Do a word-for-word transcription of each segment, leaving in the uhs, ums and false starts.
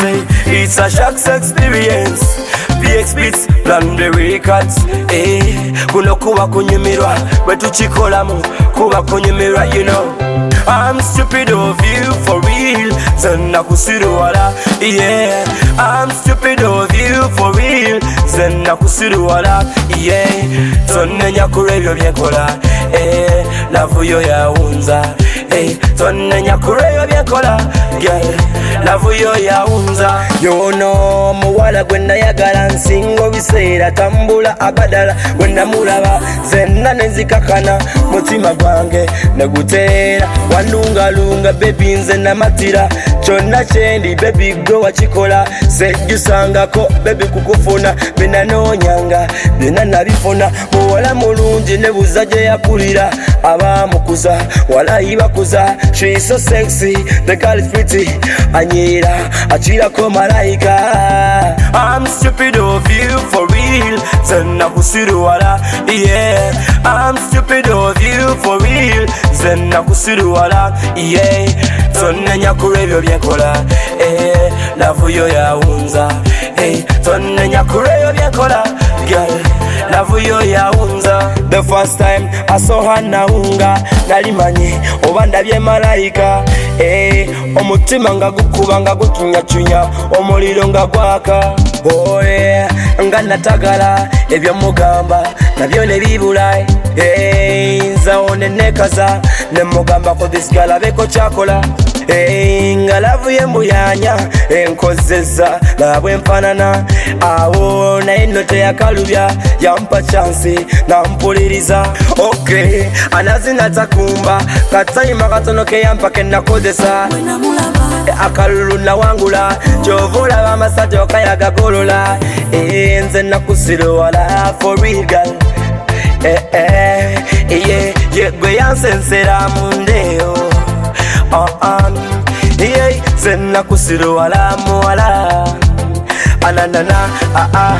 say it's a shocks experience. P X Beats, plan the records. Eh, kuno kuba kunyumirwa, bwetu chikolamu kuba kunyumirwa, you know. I'm stupid of you for real, zena kusiruwala, yeah. I'm stupid of you for real, zena kusiruwala, yeah. Tonne nyakurebyo byekola, eh. Love yo ya unza, eh. Tonne nyakurebyo byekola, girl. Love yo ya unza. You know muwala gwena yagala nsingo biseera tambula agadala gwena mulaba zena nenzikakana mutima gwange neguteera wanungalunga baby nze namatira kyonna kyendi baby gwe wakikola sejjusangako baby kukufuna binanoonyanga byonna nabifuna muwala mulungi ne buza gye yakulira abaamukuza walayi bakuza she is so sexy the girl is pretty anyera akirako malayika. I'm stupid of you for real, zena kusiruwala, yeah. I'm stupid of you for real, zena kusiruwala, yeah. Tonne nyakurebyo byekola, eh. Love yo ya unza, eh. Tonne nyakurebyo byekola, girl. Love yo ya unza. The first time I saw her naunga nalimanye oba ndabye malayika, eh. Omutima nga gukuba nga gutunyachunya omuliro nga gwaka, oh yeah. Nga natagala ebyo mugamba nabyo ne bibula, eh. Nza one nekaza ne mugamba ko this girl abeko chakola, eh. Nga love ye mbuyanya enkozeza labwe mfanana awo naye note yakalubya yampa chance nampuliriza, okay. Anazina takumba katayima katono ke yampa kenakozesa akalulu nawangula jovula bamasate okayaga golola, eh. Nze nakusiruwala for real girl, eh eh yeah yeah gwe yansensera mundeo, uh uh yeah nze nakusiruwala muwala ananana ah ah.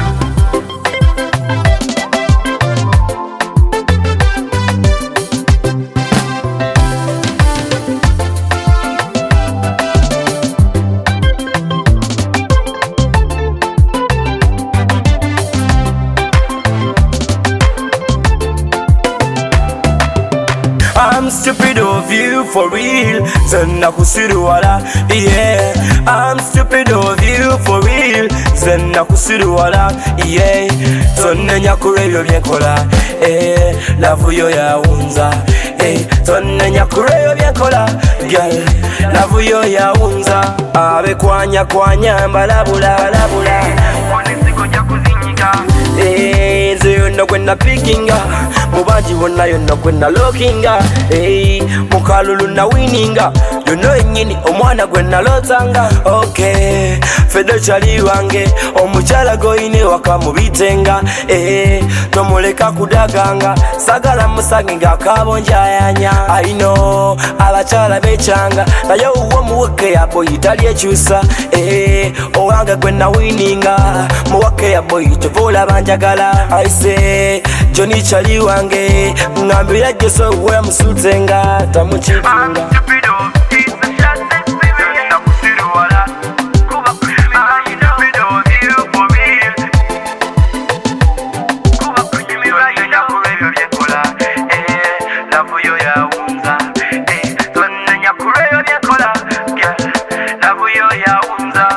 I'm stupid of you for real, zena kusiruwala, yeah. I'm stupid of you for real, zena kusiruwala, yeah. Tonne nyakurebyo byekola, eh. Love yo ya unza, eh. Tonne nyakurebyo byekola, girl. Love yo ya unza. Abe kwanya kwanya mbalabula balabula onesiko jakuzinyika, eh. Nze yonna gwena pickinga mubanji bonna yonna gwena lookinga, eh. Mukalulu na wininga yonna enyini omwana gwena lotanga, okay. Fedo chali wange omuchala goine wakamubitenga, eh. Tomuleka kudaganga sagala musange nga kabonjayanya, I know abachala bechanga naye uwo muweke yabo itali ekyusa, eh. Owange gwena wininga muweke yabo itovola banjagala, I say Johnny chali wange ngambira jeso uwe musutenga tamuchitinga. Love yo ya unza, eh. Tonne nyakurebyo byekola, girl. Love yo ya unza.